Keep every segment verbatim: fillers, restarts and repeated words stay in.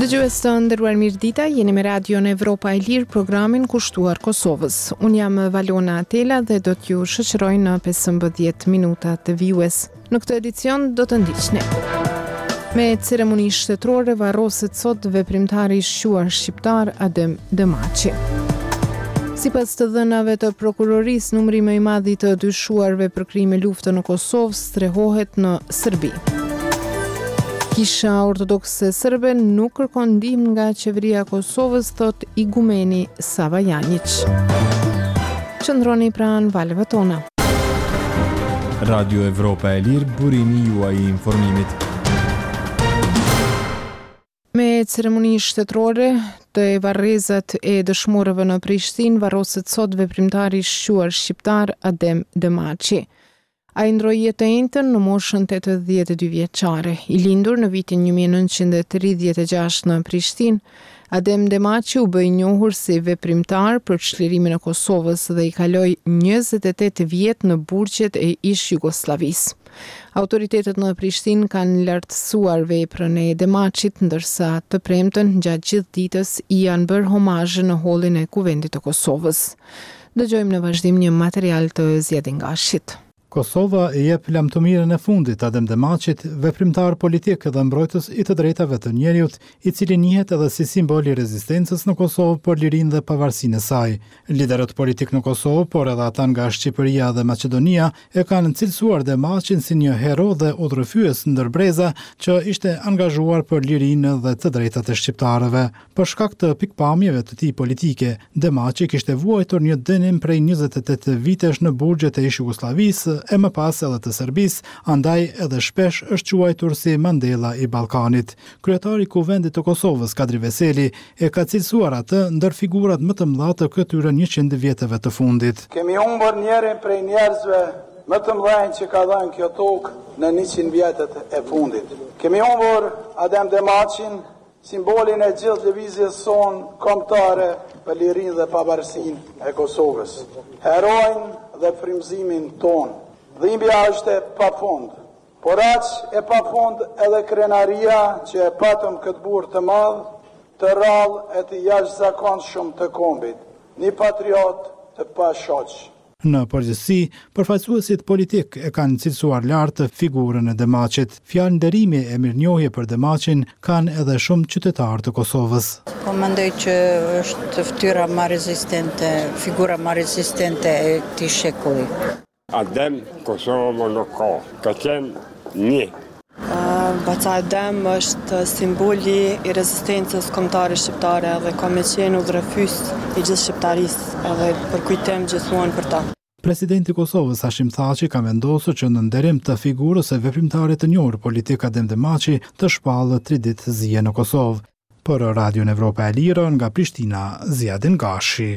Dëgjues të nderuar, mirëdita, jeni me Radion Evropa e Lirë, programin kushtuar Kosovës. Unë jam Valona Atela dhe do t'ju shoqëroj në pesëmbëdhjetë minuta të vijues. Në këtë edicion do të ndiqni. Me ceremoni shtetërore varroset sot veprimtari i shquar shqiptar Adem Demaçi. Sipas të dhënave të prokurorisë, numri më i madh i të dyshuarve për krime lufte në Kosovë strehohet në Serbi. Kisha ortodokse serbe nuk kërkon ndihmë nga qeveria e Kosovës, thot igumeni Sava Janjić. Qëndroni pranë valeve tona. Radio Evropa e Lirë, burimi juaj i informimit. Me ceremoni shtetërore të varrezat e dëshmorëve në Prishtinë, varroset sot veprimtari i shquar shqiptar Adem Demaçi. Ai ndroi jetë e njëjtën në moshën tetëdhjetë e dy vjeçare. I lindur në vitin një mijë e nëntëqind e tridhjetë e gjashtë në Prishtinë, Adem Demaçi u bë i njohur si veprimtar për çlirimin e Kosovës dhe i kaloi njëzet e tetë vjet në burgjet e ish Jugosllavisë. Autoritetet në Prishtinë kanë lartësuar veprën e Demaçit, ndërsa të premten gjatë gjithë ditës i janë bërë homazhe në hollin e Kuvendit të Kosovës. Dëgjojmë në vazhdim një material të Zjedin Gashit. Kosova i jep lamtomirën e fundit Adem Demaçit, veprimtar politik dhe mbrojtës i të drejtave të njerëzit, i cili njihet edhe si simbol i rezistencës në Kosovë për lirinë dhe pavarësinë e saj. Liderët politik në Kosovë, por edhe ata nga Shqipëria dhe Maqedonia, e kanë cilësuar Demaçin si një hero dhe udhërfyes ndër breza që ishte angazhuar për lirinë dhe të drejtat e shqiptarëve. Për shkak të pikpamjeve të tij politike, Demaçi kishte vuajtur një dënim prej njëzet e tetë vitesh në burgjet e ish Jugosllavisë e më pas edhe të Serbisë, andaj edhe shpesh është quajtur si Mandela i Ballkanit. Kryetari i Kuvendit të Kosovës, Kadri Veseli, e ka cilësuar atë ndër figurat më të mëdha të këtyre njëqind vjetëve të fundit. Kemi humbur njërin prej njerëzve më të mëdhenj që ka dhënë kjo tokë në njëqind vjetët e fundit. Kemi humbur Adem Demaçin, simbolin e gjithë lëvizjes son kombëtare për lirinë dhe pavarësinë e Kosovës. Herojnë dhe frymëzimin ton. Dhimbja është e pafund, por aq e pafund edhe krenaria që e patëm këtë burr të madh, të rrallë e të jashtëzakonshëm të kombit, një patriot të pashoq. Në përgjithësi, përfaqësuesit politik e kanë cilësuar lartë figurën e Demaçit. Fjalë nderimi e mirënjohje për Demaçin kanë edhe shumë qytetarë të Kosovës. Po mendoj që është fytyra më rezistente, figura më rezistente e këtij shekulli. Adem Kosovë nuk ka, ka qenë një. Uh, Baca Adem është simboli i rezistencës kombëtare shqiptare dhe ka me qenë udhërfyes i gjithë shqiptarisë edhe përkujtim gjithmonë për ta. Presidenti i Kosovës Hashim Thaçi ka vendosur që në nderim të figurës së veprimtarit të njohur politik Adem Demaçi të shpallë tri ditë zije në Kosovë. Për Radion Evropa e Lirë nga Prishtina, Zjedin Gashi.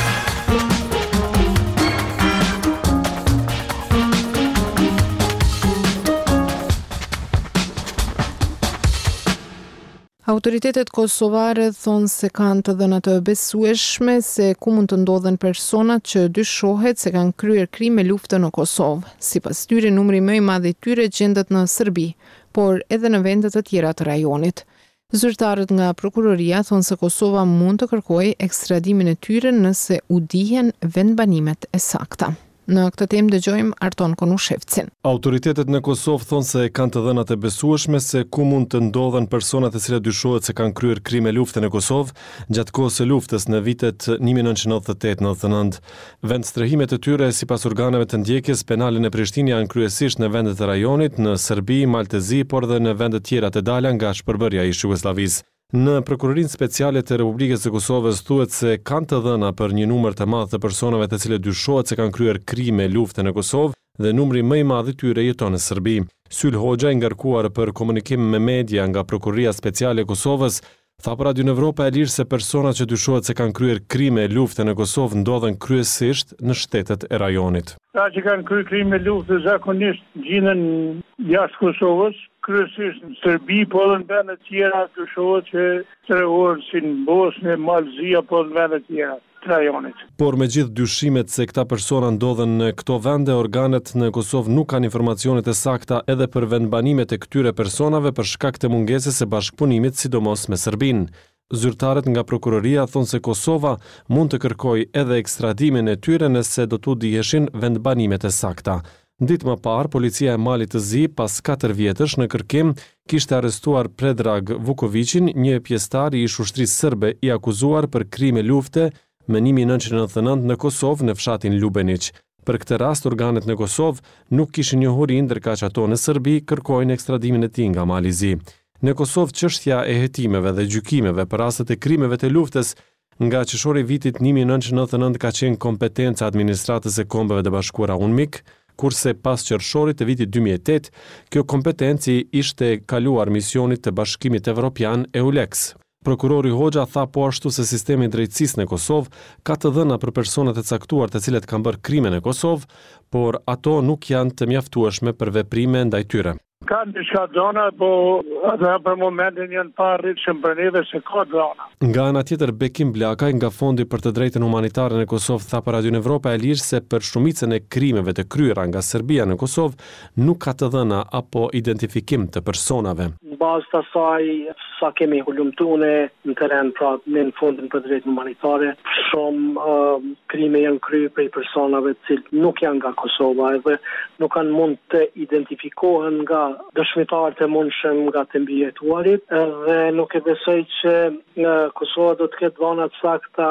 Autoritetet kosovare thonë se kanë të dhëna të besueshme se ku mund të ndodhen personat që dyshohet se kanë kryer krime lufte në Kosovë. Sipas tyre, numri më i madh i tyre gjendet në Serbi, por edhe në vende të tjera të rajonit. Zyrtarët nga prokuroria thonë se Kosova mund të kërkojë ekstradimin e tyre nëse u dihen vendbanimet e sakta. Në këtë temë dëgjojmë Arton Konushevcin. Autoritetet në Kosovë thonë se kanë të dhënat e besueshme se ku mund të ndodhen personat e cilët dyshohet se kanë kryer krime lufte në Kosovë gjatë kohës së luftës në vitet një mijë e nëntëqind e nëntëdhjetë e tetë nëntëdhjetë e nëntë. Vend strehimet e tyre sipas organeve të ndjekjes penale në Prishtinë janë kryesisht në vendet e rajonit, në Serbi, Maltezi, por dhe në vende tjera të dala nga shpërbërja e ish Jugosllavisë. Në Prokurorinë Speciale të Republikës së Kosovës thuhet se kanë të dhëna për një numër të madh të personave të cilët dyshohet se kanë kryer krime lufte në Kosovë dhe numri më i madh i tyre jeton në Serbi. Syl Hoxha, i ngarkuar për komunikim me media nga Prokuroria Speciale e Kosovës, tha për Radion Evropa e Lirë se personat që dyshohet se kanë kryer krime lufte në Kosovë ndodhen kryesisht në shtetet e rajonit. Ata që kanë kryer krime lufte zakonisht gjenden jashtë Kosovës, kryesisht në Serbi, po edhe në vende tjera dyshohet që strehohen si në Bosnë, Malzi apo në vende tjera. të rajonit. Por me gjithë dyshimet se këta persona ndodhen në këto vende, organet në Kosovë nuk kanë informacionet e sakta edhe për vendbanimet e këtyre personave për shkak të mungesës së bashkëpunimit, sidomos me Serbinë. Zyrtarët nga prokuroria thonë se Kosova mund të kërkojë edhe ekstradimin e tyre nëse do t'u dijeshin vendbanimet e sakta. Ditë më parë, policia e Malit të Zi, pas katër vjetësh në kërkim, kishte arrestuar Predrag Vukovicin, një pjesëtar i ushtrisë serbe i akuzuar për krime lufte më një mijë nëntëqind e nëntëdhjetë e nëntë në Kosovë në fshatin Lubeniq. Për këtë rast, organet në Kosovë nuk kishin njohuri, ndërkaq ato në Serbi kërkojnë ekstradimin e tij nga Mali i Zi. Në Kosovë, çështja e hetimeve dhe gjykimeve për rastet e krimeve të luftës nga qershori i vitit një mijë nëntëqind e nëntëdhjetë e nëntë ka qenë kompetenca e administratës së Kombeve të Bashkuara UNMIK, kurse pas qershorit të vitit dy mijë e tetë, kjo kompetenci ishte kaluar misionit të Bashkimit Evropian EULEX. Prokurori Hoxha tha po ashtu se sistemi i drejtësisë në Kosovë ka të dhëna për personat e caktuar të cilët kanë bërë krime në Kosovë, por ato nuk janë të mjaftueshme për veprime ndaj tyre. Ka diçka dhëna, po edhe për momentin janë pa arritshëm për neve se ka dhëna. Nga ana tjetër, Bekim Blakaj nga Fondi për të Drejtën Humanitare në Kosovë tha për Radio Evropa e Lirë se për shumicën e krimeve të kryera nga Serbia në Kosovë nuk ka të dhëna apo identifikim të personave. Në bazë të asaj, sa kemi hulumtuar në terren pra në Fondin për Drejtën Humanitare, shumë uh, krime janë kryer prej personave të cilët nuk janë nga Kosova edhe nuk kanë mund të identifikohen nga dëshmitarët e mundshëm nga të mbijetuarit, dhe nuk e besoj që në Kosova do të ketë dhëna të sakta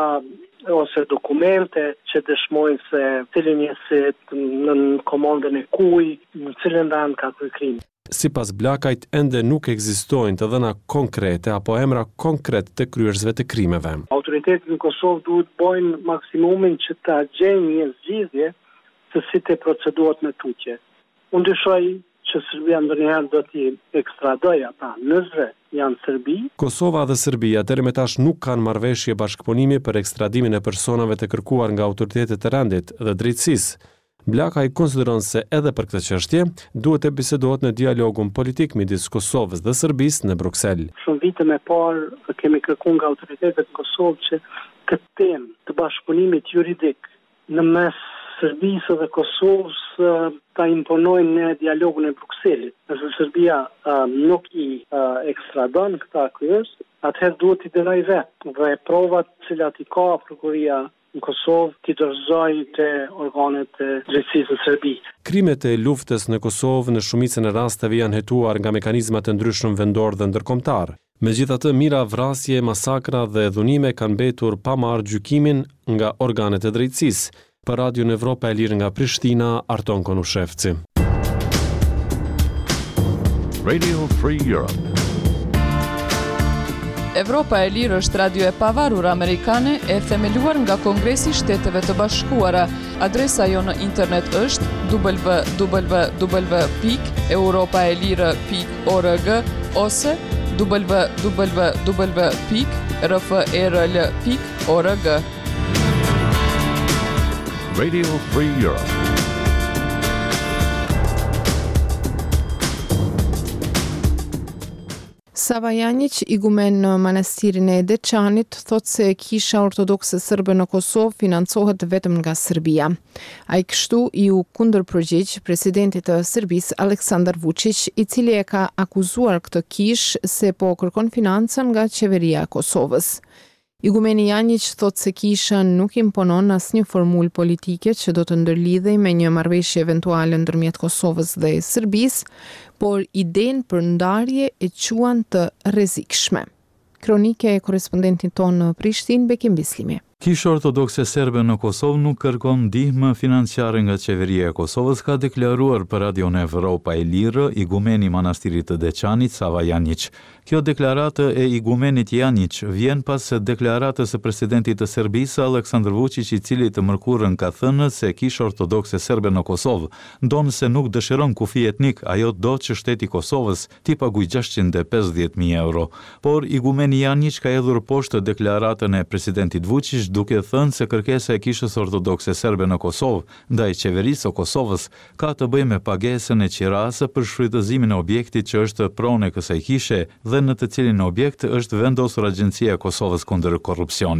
ose dokumente që dëshmojnë se cilin njësit në komandën e kuj, në cilin vend ka kryer krim. Sipas Blakajt, ende nuk ekzistojnë të dhëna konkrete apo emra konkret të kryerësve të krimeve. Autoritetet në Kosovë duhet bëjnë maksimumin që ta gjejnë një zgjidhje se si të procedohet me tutje. Unë dyshoj që Serbia ndonjëherë do t'i ekstradoj ata nëse janë Serbi. Kosova dhe Serbia deri më tash nuk kanë marrëveshje bashkëpunimi për ekstradimin e personave të kërkuar nga autoritetet e rendit dhe drejtësisë. Blakaj konsideron se edhe për këtë çështje duhet të bisedohet në dialogun politik midis Kosovës dhe Serbisë në Bruksel. Shumë vite më parë kemi kërkuar nga autoritetet në Kosovë që këtë temë të bashkëpunimit juridik në mes Serbisë dhe Kosovës ta imponojnë në dialogun e Brukselit. Nëse Serbia uh, nuk i uh, ekstradon këta kryes, atëherë duhet i dënoj vetë dhe provat cilat i ka prokuria në Kosovë t'i dorëzojë te organet e drejtësisë në Serbi. Krimet e luftës në Kosovë në shumicën e rasteve janë hetuar nga mekanizma të ndryshëm vendor dhe ndërkombëtar. Megjithatë, mira vrasje, masakra dhe dhunime kanë mbetur pa marrë gjykimin nga organet e drejtësisë. Për Radio Evropa e Lirë nga Prishtina, Arton Konushevci. Radio Free Europe. Evropa e Lirë është radio e pavarur amerikane e themeluar nga Kongresi i Shteteve të Bashkuara. Adresa jo në internet është w w w pikë europaelire pikë org ose w w w pikë r f e r l pikë org. Radio Free Europe. Sava Janjić, igumen në manastirin e Deçanit, thot se Kisha Ortodokse Serbe në Kosovë financohet vetëm nga Serbia. Ai kështu i u kundërpërgjigj presidentit të Serbisë Aleksandar Vučić, i cili e ka akuzuar këtë kishë se po kërkon financën nga qeveria e Kosovës. Igumeni Janjić thot se kisha nuk imponon asnjë formulë politike që do të ndërlidhej me një marrëveshje eventuale ndërmjet Kosovës dhe Serbisë, por idenë për ndarje e quan të rrezikshme. Kronike e korespondentit tonë në Prishtinë, Bekim Bislimi. Kisha Ortodokse Serbe në Kosovë nuk kërkon ndihmë financiare nga qeveria e Kosovës, ka deklaruar për Radio Evropa e Lirë igumeni manastirit të Deçanit Sava Janjić. Kjo deklaratë e igumenit Janjić vjen pas deklaratës së presidentit të Serbisë Aleksandar Vučić, i cili të mërkurën ka thënë se Kisha Ortodokse Serbe në Kosovë ndonë se nuk dëshiron kufi etnik, ajo do që shteti Kosovës t'i paguaj gjashtëqind e pesëdhjetë mijë euro. Por igumeni Janjić ka hedhur poshtë deklaratën e presidentit Vučić, duke thënë se kërkesa e Kishës Ortodokse Serbe në Kosovë ndaj qeverisë së Kosovës ka të bëjë me pagesën e qirasë për shfrytëzimin e objektit që është pronë e kësaj kishe dhe në të cilin objekt është vendosur Agjencia e Kosovës kundër korrupsionit.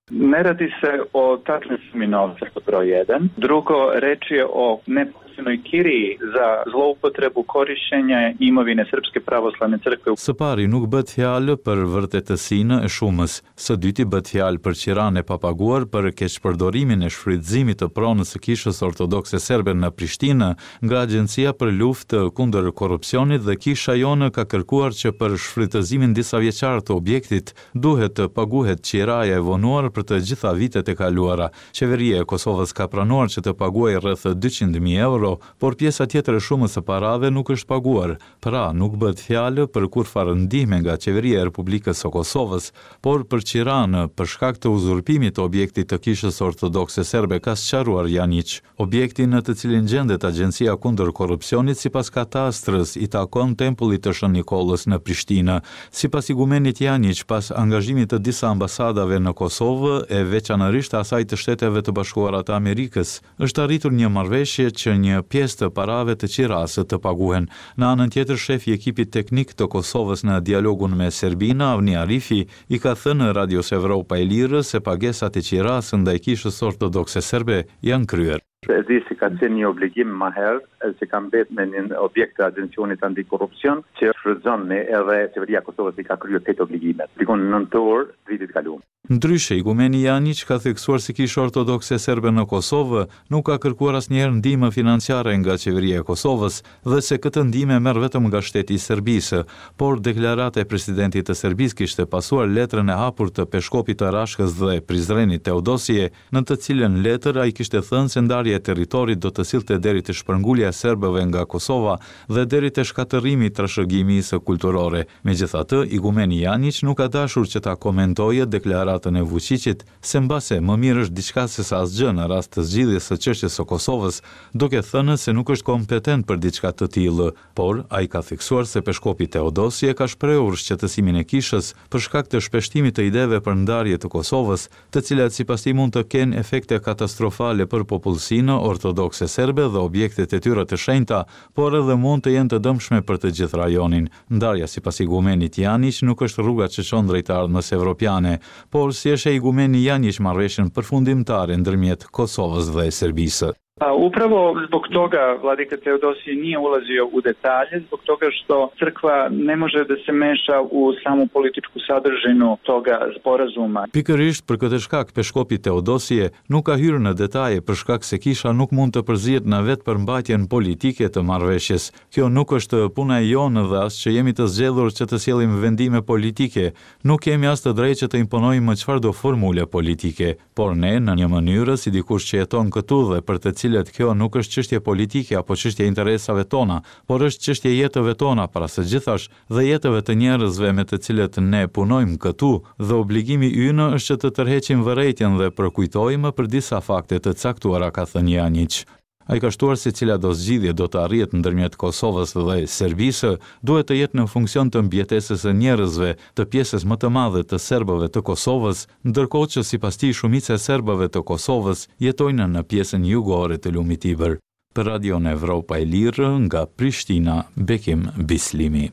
Ne radi se o tačnoj sumi novca, broj jedan. Drugo, reč je o neposrednoj kiriji za zloupotrebu korištenja imovine Srpske pravoslavne crkve. Së pari nuk bëhet fjalë për vërtetësinë e shumës. Së dyti bëhet fjalë për qiranë e papaguar për keqpërdorimin e shfrytëzimit të pronës së Kishës Ortodokse Serbe në Prishtinë nga Agjencia për Luftë kundër Korrupsionit dhe Kisha jonë ka kërkuar që për shfrytëzimin disa vjeçar të objektit duhet të paguhet qiraja e vonuar për të gjitha vitet e kaluara. Qeveria e Kosovës ka pranuar që të paguajë rreth dyqind mijë euro, por pjesa tjetër e shumës së parave nuk është paguar. Pra, nuk bëhet fjalë për kurrfarë ndihme nga Qeveria e Republikës së Kosovës, por për qiranë për shkak të uzurpimit të objektit të Kishës Ortodokse Serbe, ka sqaruar Janić. Objekti në të cilin gjendet Agjencia kundër Korrupsionit sipas katastrës i takon tempullit të Shën Nikollës në Prishtinë. Sipas igumenit Janić, pas angazhimit të disa ambasadave në Kosovë e veçanërisht asaj të Shteteve të Bashkuara të Amerikës, është arritur një marrëveshje që një pjesë të parave të qirasë të paguhen. Në anën tjetër, shefi i ekipit teknik të Kosovës në dialogun me Serbinë, Avni Arifi, i ka thënë Radios Evropa e Lirë se pagesat e qirasë ndaj Kishës Ortodokse Serbe janë kryer. E di si ka qenë një obligim më herë që ka mbet me një objekt të Agjencionit Antikorrupsion që shfrytëzon edhe Qeveria e Kosovës i ka kryer këto obligimet. Dikon në nëntor vitit kaluar. Ndryshe, igumeni Janić ka theksuar se Kisha Ortodokse Serbe në Kosovë nuk ka kërkuar asnjëherë ndihmë financiare nga Qeveria e Kosovës dhe se këtë ndihmë merr vetëm nga shteti i Serbisë, por deklarata e presidentit të Serbisë kishte pasuar letrën e hapur të Peshkopit të Rashkës dhe Prizrenit Teodosie, në të cilën letër ai kishte thënë se ndarja e territorit do të sillte deri te shpërngulja e serbëve nga Kosova dhe deri te shkatërrimi i trashëgimisë kulturore. Megjithatë, igumeni Janić nuk ka dashur që ta komentojë deklaratën e Vučićit, se mbase më mirë është diçka se sa asgjë në rast të zgjidhjes së çështjes së Kosovës, duke thënë se nuk është kompetent për diçka të tillë, por ai ka theksuar se Peshkopi Teodosie ka shprehur shqetësimin e Kishës për shkak të shpeshtimit të ideve për ndarje të Kosovës, të cilat sipas tij mund të kenë efekte katastrofale për popullsinë ortodokse serbe dhe objektet e tyre të shenjta, por edhe mund të jenë të dëmshme për të gjithë rajonin. Ndarja sipas igumenit Janić nuk është rruga që çon drejt ardhmës evropiane, por si është e igumeni Janić marrëveshjen përfundimtare ndërmjet Kosovës dhe Serbisë. A, upravo zbog toga vladika Teodosije nije ulazio u detalje, zbog toga što crkva ne može da se meša u samu političku sadržinu toga sporazuma. Pikërisht për këtë shkak Peshkopi Teodosie nuk ka hyrë në detaje për shkak se Kisha nuk mund të përzihet në vetë përmbajtjen politike të marrëveshjes. Kjo nuk është puna e jonë dhe as që jemi të zgjedhur që të sjellim vendime politike. Nuk kemi as të drejtë që të imponojmë çfarëdo formule politike, por ne në një mënyrë si dikush që jeton këtu dhe për të cilët kjo nuk është çështje politike apo çështje interesave tona, por është çështje jetëve tona para së gjithash dhe jetëve të njerëzve me të cilët ne punojmë këtu, dhe obligimi ynë është që të tërheqim vërejtjen dhe përkujtojmë për disa fakte të caktuara, ka thënë Janić. Ai ka shtuar se cila do zgjidhje do të arrihet ndërmjet Kosovës dhe Serbisë duhet të jetë në funksion të mbjetesës së njerëzve, të pjesës më të madhe të serbëve të Kosovës, ndërkohë që sipas tij shumica e serbëve të Kosovës jetojnë në pjesën jugore të lumit Ibër. Për Radion Evropa e Lirë nga Prishtina, Bekim Bislimi.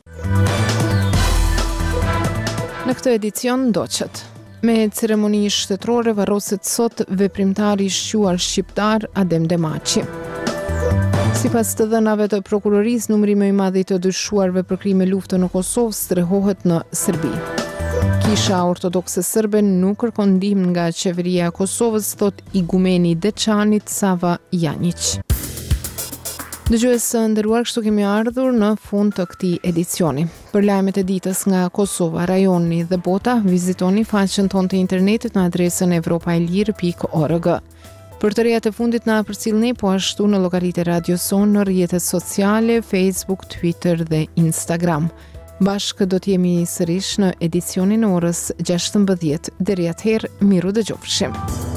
Në këtë edicion ndoqët. Me ceremoni shtetërore varroset sot veprimtari i shquar shqiptar Adem Demaçi. Sipas të dhënave të prokurorisë, numri më i madh i të dyshuarve për krime lufte në Kosovë strehohet në Serbi. Kisha Ortodokse Serbe nuk kërkon ndihmë nga Qeveria e Kosovës, thot igumeni i Deçanit Sava Janić. Dëgjues së nderuar, kështu kemi ardhur në fund të këtij edicioni. Për lajmet e ditës nga Kosova, rajoni dhe bota, vizitoni faqen tonë të internetit në adresën evropaelir pikë org. Për të rejat e fundit na përcjellni po ashtu në llogaritë e Radio Son në rrjetet sociale, Facebook, Twitter dhe Instagram. Bashkë do të jemi sërish në edicionin e orës gjashtëmbëdhjetë. Deri atëherë, miru dëgjofshim.